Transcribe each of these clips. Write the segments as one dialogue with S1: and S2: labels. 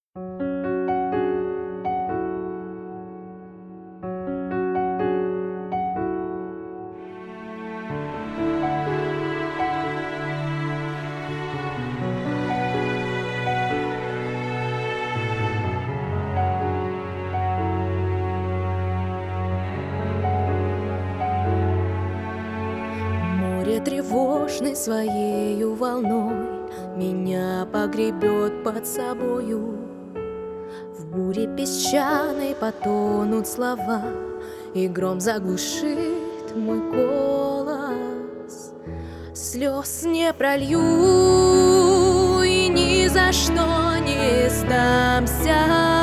S1: Море тревожной своею волной меня погребет под собою. В буре песчаной потонут слова, и гром заглушит мой голос. Слез не пролью и ни за что не сдамся.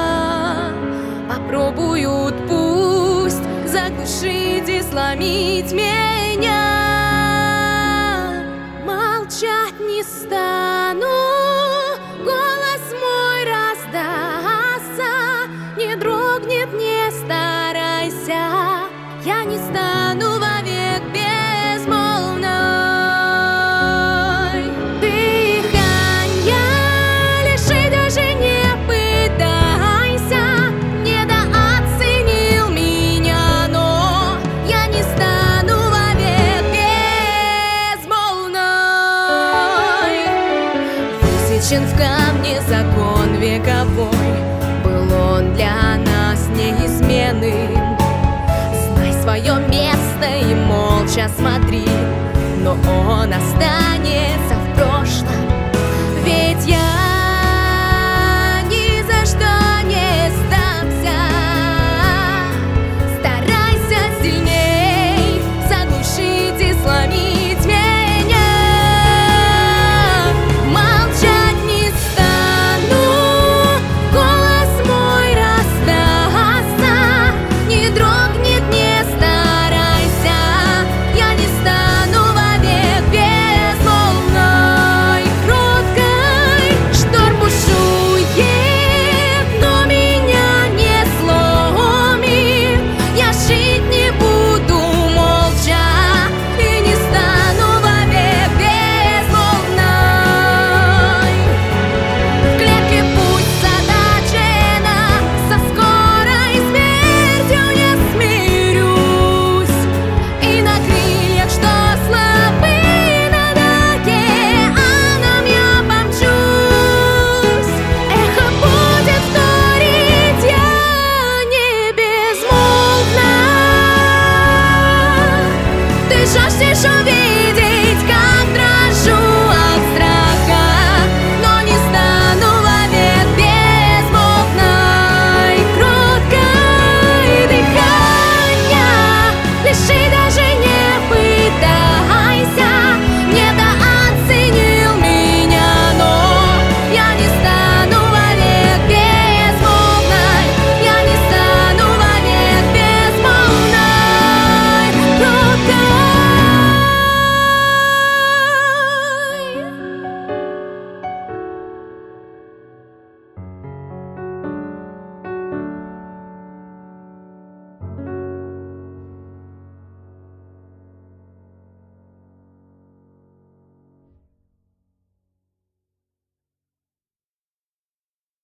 S1: Попробуют пусть заглушить и сломить меня. Молчать не стану, голос мой раздастся. Не дрогнет, не старайся, я не стану вовек безмолвной. Дыханья лиши, даже не пытайся. Недооценил меня, но я не стану вовек безмолвной. Высечен в камне закон вековой, был он для нас неизменным. Знай свое место и молча смотри, но он останется